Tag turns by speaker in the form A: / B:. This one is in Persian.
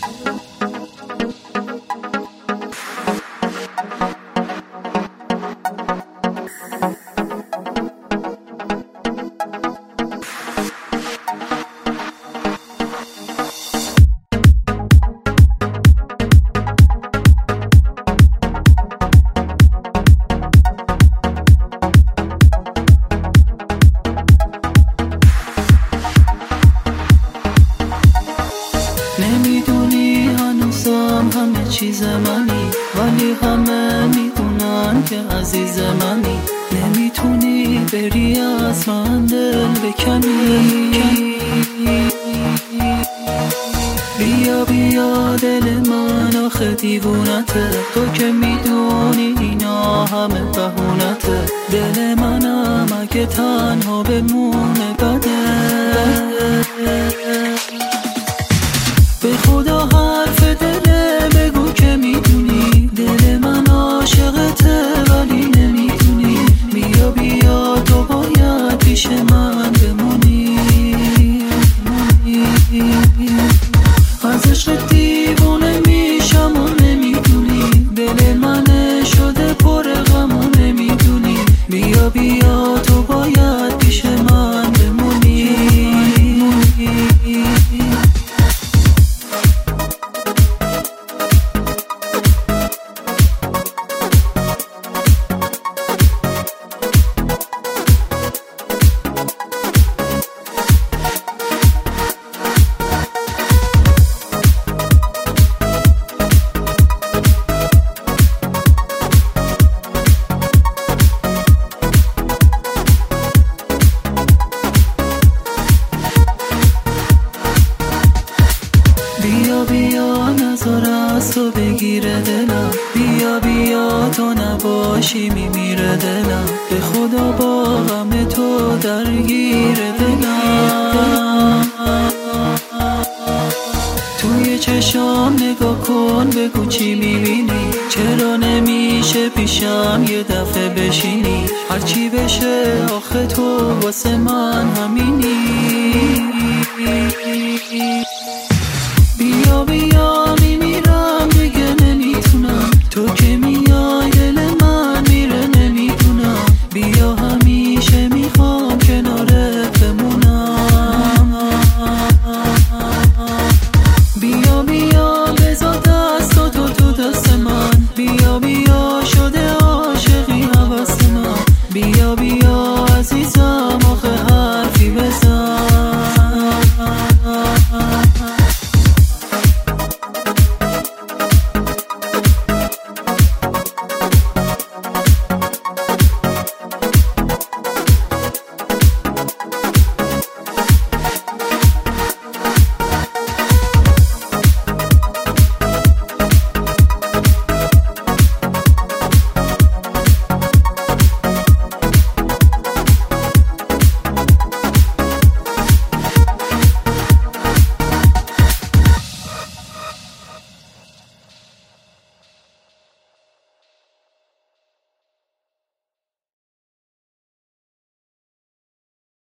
A: نمیدونی هنوزم همه چیز منی، ولی همه میدونن که عزیز منی. نمیتونی بری از من دل بکنی. بیا بیا دل من آخه دیوونته، تو که میدونی اینا همه بهونته. دل منم اگه تنها بمونه بده. به خدا حرف دل بگو که میدونی دل من عاشقته ولی نمیدونی. بیا بیا تو باید پیش من بمونی. از عشق دیوونه میشم و نمیدونی، دل من شده پر غم و نمیدونی. بیا بیا تو باید پیش من بمونی. بیا بیا نذار از تو بگیره دلم. بیا بیا تو نباشی میمیره دلم. به خدا با غم تو درگیره دلم. توی چشام نگاه کن بگو چی میبینی. چرا نمیشه پیشم یه دفعه بشینی. هرچی بشه آخه تو واسه من همینی.